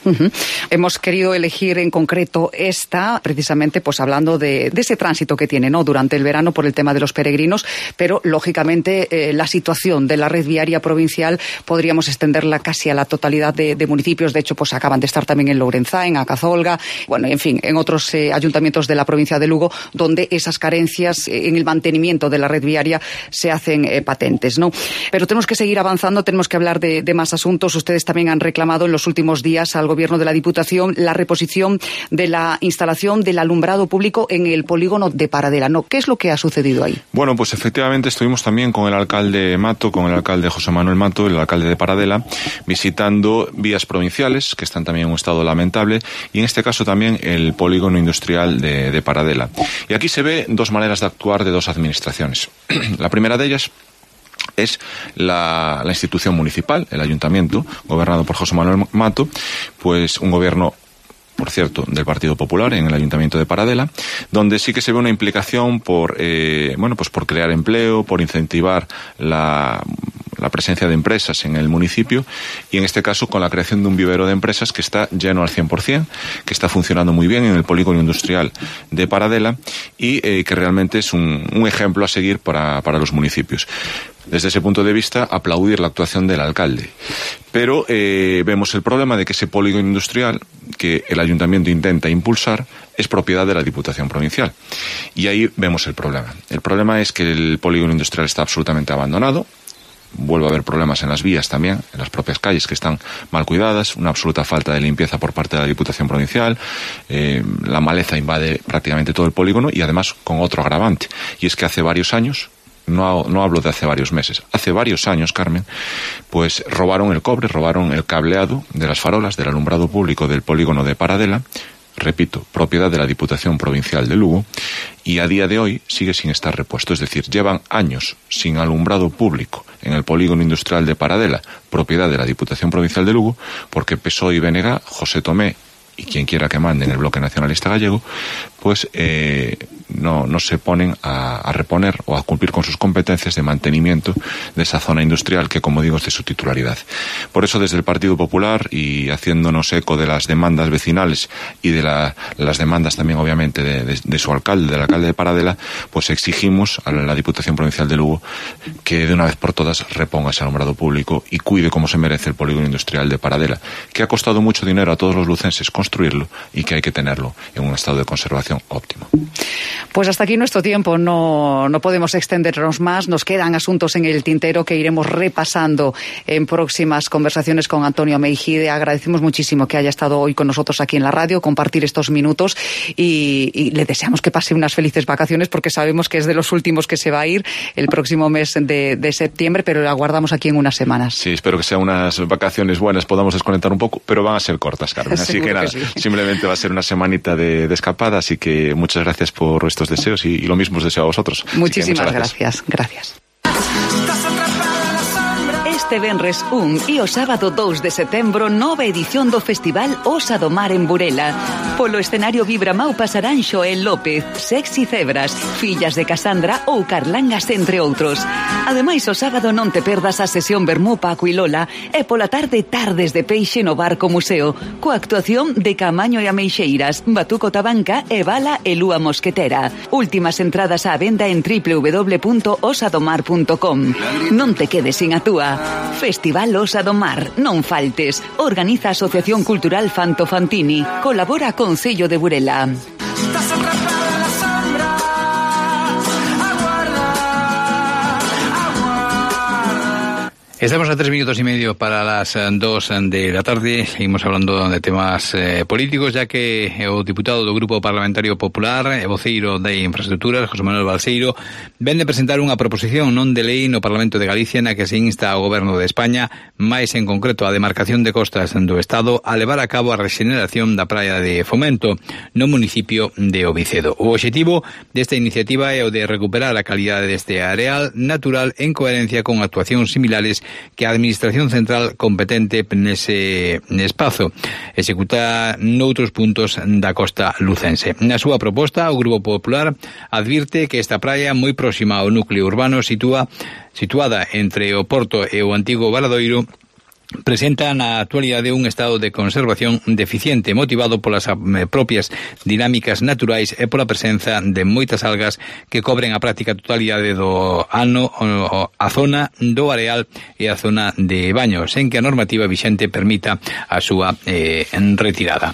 Hemos querido elegir en concreto esta, precisamente pues hablando de ese tránsito que tiene, ¿no?, durante el verano por el tema de los peregrinos, pero lógicamente la situación de la red viaria provincial podríamos extenderla casi a la totalidad de municipios. De hecho, pues acaban de estar también en Lourenzá, en Acazolga, bueno, en fin, en otros ayuntamientos de la provincia de Lugo, donde esas carencias en el mantenimiento de la red viaria se hacen patentes, ¿no? Pero tenemos que seguir avanzando, tenemos que hablar de más asuntos. Ustedes también han reclamado en los últimos días al Gobierno de la Diputación la reposición de la instalación del alumbrado público en el polígono de Paradela, ¿no? ¿Qué es lo que ha sucedido ahí? Bueno, pues efectivamente estuvimos también con el alcalde Mato, con el alcalde José Manuel Mato, el alcalde de Paradela, visitando vías provinciales que están también en un estado lamentable, y en este caso también el polígono industrial de Paradela. Y aquí se ve dos maneras de actuar de dos administraciones. La primera de ellas es la institución municipal, el ayuntamiento, gobernado por José Manuel Mato, pues un gobierno, por cierto, del Partido Popular en el Ayuntamiento de Paradela, donde sí que se ve una implicación por crear empleo, por incentivar la presencia de empresas en el municipio, y en este caso con la creación de un vivero de empresas que está lleno al 100%, que está funcionando muy bien en el polígono industrial de Paradela y que realmente es un ejemplo a seguir para los municipios. Desde ese punto de vista, aplaudir la actuación del alcalde. Pero vemos el problema de que ese polígono industrial que el ayuntamiento intenta impulsar es propiedad de la Diputación Provincial. Y ahí vemos el problema. El problema es que el polígono industrial está absolutamente abandonado. Vuelve a haber problemas en las vías también, en las propias calles que están mal cuidadas, una absoluta falta de limpieza por parte de la Diputación Provincial, la maleza invade prácticamente todo el polígono, y además con otro agravante, y es que hace varios años, no hablo de hace varios meses, hace varios años, Carmen, pues robaron el cobre, robaron el cableado de las farolas del alumbrado público del polígono de Paradela, repito, propiedad de la Diputación Provincial de Lugo, y a día de hoy sigue sin estar repuesto. Es decir, llevan años sin alumbrado público en el polígono industrial de Paradela, propiedad de la Diputación Provincial de Lugo, porque PSOE y BNG, José Tomé y quien quiera que mande en el bloque nacionalista gallego, pues no se ponen a reponer o a cumplir con sus competencias de mantenimiento de esa zona industrial que, como digo, es de su titularidad. Por eso, desde el Partido Popular, y haciéndonos eco de las demandas vecinales y de las demandas también, obviamente, de su alcalde, del alcalde de Paradela, pues exigimos a la Diputación Provincial de Lugo que de una vez por todas reponga ese alumbrado público y cuide como se merece el polígono industrial de Paradela, que ha costado mucho dinero a todos los lucenses construirlo y que hay que tenerlo en un estado de conservación óptimo. Pues hasta aquí nuestro tiempo, no podemos extendernos más, nos quedan asuntos en el tintero que iremos repasando en próximas conversaciones con Antonio Meijide. Agradecemos muchísimo que haya estado hoy con nosotros aquí en la radio, compartir estos minutos, y le deseamos que pase unas felices vacaciones, porque sabemos que es de los últimos que se va a ir el próximo mes de septiembre, pero le aguardamos aquí en unas semanas. Sí, espero que sean unas vacaciones buenas, podamos desconectar un poco, pero van a ser cortas, Carmen, así que nada, simplemente va a ser una semanita de escapada, así que muchas gracias por estos deseos, y lo mismo os deseo a vosotros. Muchísimas gracias. Este venres 1 e o sábado 2 de setembro, nova edición do Festival Osa do Mar en Burela. Polo escenario Vibramau pasarán Xoel López, Sexy Cebras, Fillas de Casandra ou Carlangas, entre outros. Ademais, o sábado non te perdas a sesión Vermú, Paco e Lola, e pola tarde, Tardes de Peixe no Barco Museo, coa actuación de Camaño e Ameixeiras, Batuco Tabanca e Bala e Lúa Mosquetera. Últimas entradas á venda en www.osadomar.com. Non te quedes sin a túa. Festival Osa do Mar, non faltes. Organiza a Asociación Cultural Fanto Fantini. Colabora Concello de Burela. Estamos a 3 minutos y medio para las 2 de la tarde. Seguimos hablando de temas políticos, ya que o diputado do Grupo Parlamentario Popular e voceiro de Infraestructuras, José Manuel Balseiro, ven de presentar unha proposición non de lei no Parlamento de Galicia na que se insta ao Goberno de España, máis en concreto a demarcación de costas do Estado, a levar a cabo a rexeneración da praia de Fomento no municipio de Ovicedo. O obxectivo desta iniciativa é o de recuperar a calidade deste areal natural en coherencia con actuacións similares que a Administración Central competente nese espazo executa noutros puntos da costa lucense. Na súa proposta, o Grupo Popular advirte que esta praia, moi próxima ao núcleo urbano, situada entre o Porto e o antigo Valadoiro, presenta na actualidade un estado de conservación deficiente motivado polas propias dinámicas naturais e pola presenza de moitas algas que cobren a práctica totalidade do ano a zona do areal e a zona de baño, sen que a normativa vixente permita a súa retirada.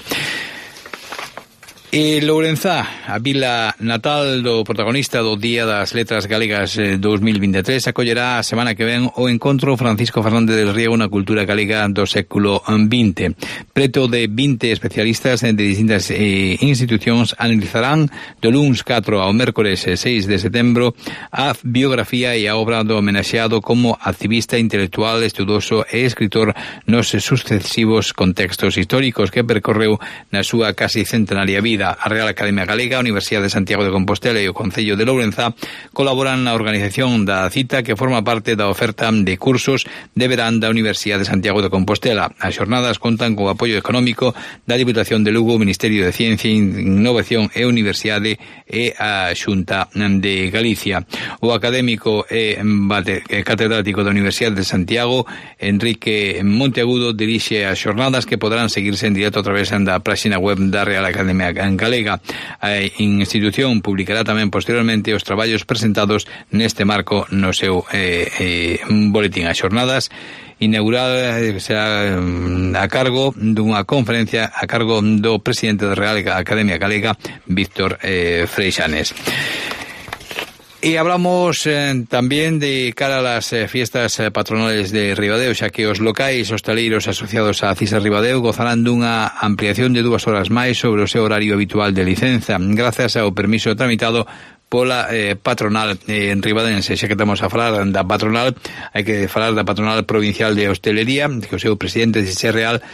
E Lourenzá, a vila natal do protagonista do Día das Letras Galegas 2023, acollerá a semana que ven o encontro Francisco Fernández del Riego na cultura galega do século XX. Preto de 20 especialistas de distintas institucións analizarán do luns 4 ao mércores 6 de setembro a biografía e a obra do homenaxeado como activista intelectual, estudoso e escritor nos sucesivos contextos históricos que percorreu na súa casi centenaria vida. A Real Academia Galega, a Universidade de Santiago de Compostela e o Concello de Lourenzá colaboran na organización da cita que forma parte da oferta de cursos de verán da Universidade de Santiago de Compostela. As xornadas contan co apoio económico da Diputación de Lugo, o Ministerio de Ciencia, Innovación e Universidade e a Xunta de Galicia. O académico e catedrático da Universidade de Santiago, Enrique Monteagudo, dirixe as xornadas que poderán seguirse en directo a través da página web da Real Academia Galega. A institución publicará tamén posteriormente os traballos presentados neste marco no seu boletín. As xornadas inaugurada será a cargo dunha conferencia a cargo do presidente da Real Academia Galega, Víctor Freixanes. E hablamos tamén de cara a las fiestas patronales de Ribadeo, xa que os locais hostaleiros asociados á CISA Ribadeo gozarán dunha ampliación de 2 horas máis sobre o seu horario habitual de licenza, grazas ao permiso tramitado pola patronal ribadense. Xa que estamos a falar da patronal, hai que falar da patronal provincial de hostelería, que o seu presidente Xisé Real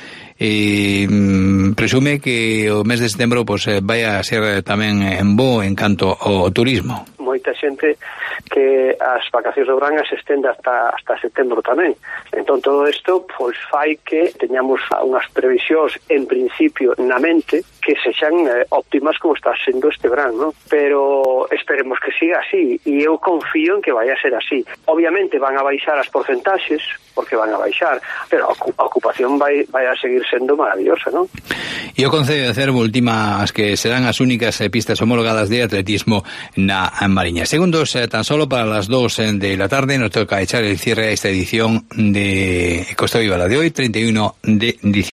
presume que o mes de setembro vai a ser tamén en bo en canto ao turismo. Moita xente que as vacacións do verán se estende hasta setembro tamén. Entón todo isto fai que teñamos unhas previsións en principio na mente que sexan óptimas como está sendo este verán, ¿no? Pero esperemos que siga así e eu confío en que vai a ser así. Obviamente van a baixar as porcentaxes, porque van a baixar, pero a ocupación vai a seguir sendo maravillosa, ¿no? E o Concello de Cervo ultima as que serán as únicas pistas homologadas de atletismo na Mariña. Segundos tan solo para las 2 de la tarde nos toca echar el cierre a esta edición de Costa Viva, la de hoy, 31 de diciembre.